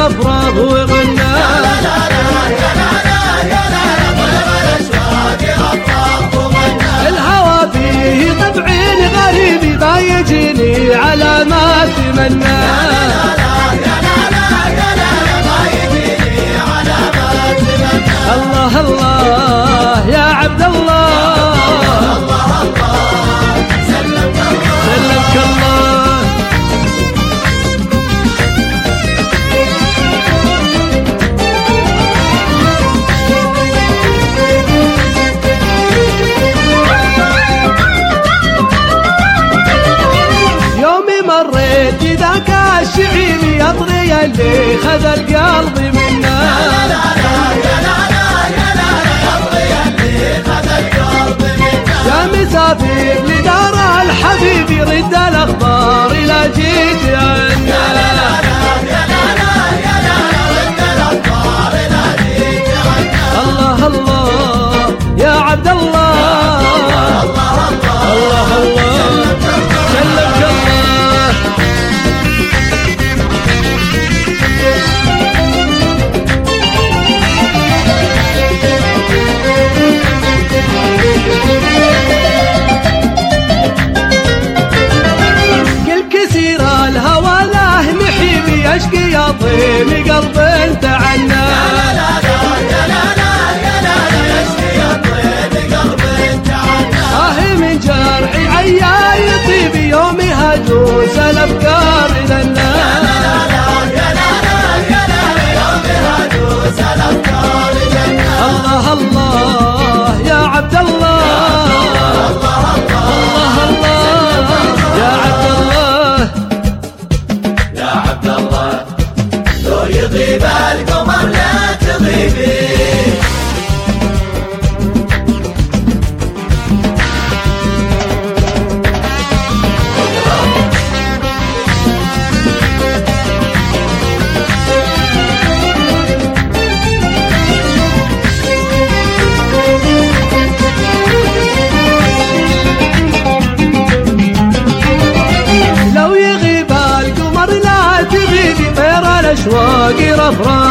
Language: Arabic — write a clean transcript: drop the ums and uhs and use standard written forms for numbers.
رفرف وغنى. الهوى فيه طبعين غريب ما يجيني على ما اتمنى. الله الله يا عبد الله، سلمك الله. يومي مريت ذاك الشعيب يطغي اللي خذ القلب منا. يا مسافر لدار الحبيب رد الاخبار لا جيت عنا. الله الله يا عبد الله، الله الله سلمك الله. اشكي يا طيب قلب انت عنا. من جرحي عيا يطيب يومي هجوس الافكار لنا. الله الله يا عبد الله، الله الله يا عبد الله، يا عبد الله لو يغيب القمر لا تغيبي. لو يغيب القمر لا تغيبي، طير الاشواق رفرف